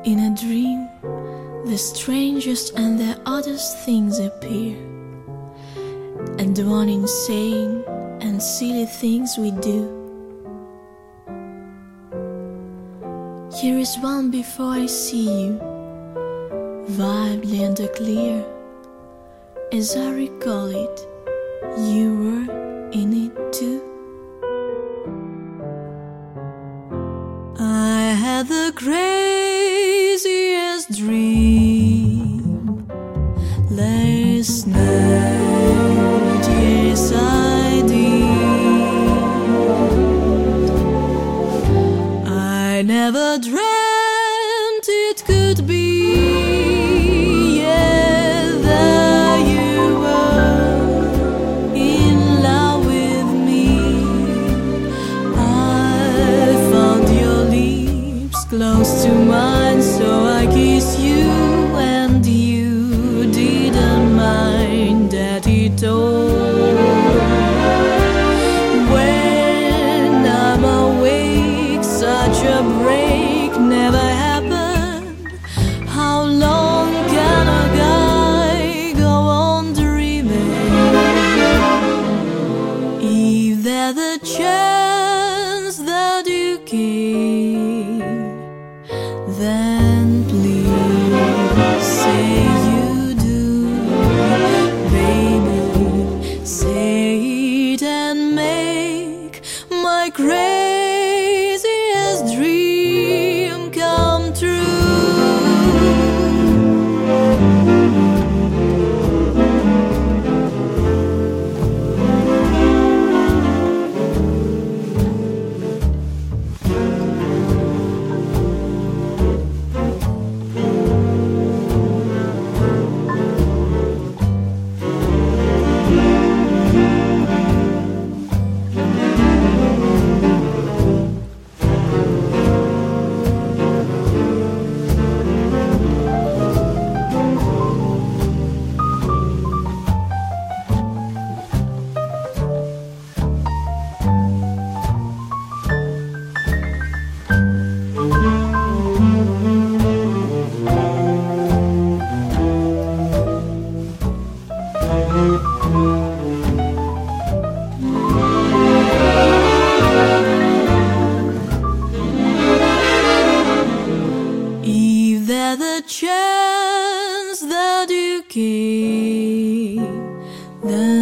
In a dream, the strangest and the oddest things appear, and the one insane and silly things we do. Here is one before I see you, vividly and clear. As I recall it, you were in it too. I had the craziest dream last night, yes I did. I never dreamt it could be, yeah, that you were in love with me. I found your lips close to mine, so I kissed you, and you didn't mind that at all. When I'm awake, such a break never happened. How long can a guy go on dreaming? If there's a chance that you care, then please say you do, baby. Say it and make my craziest dream come true. If there's a chance that you care, then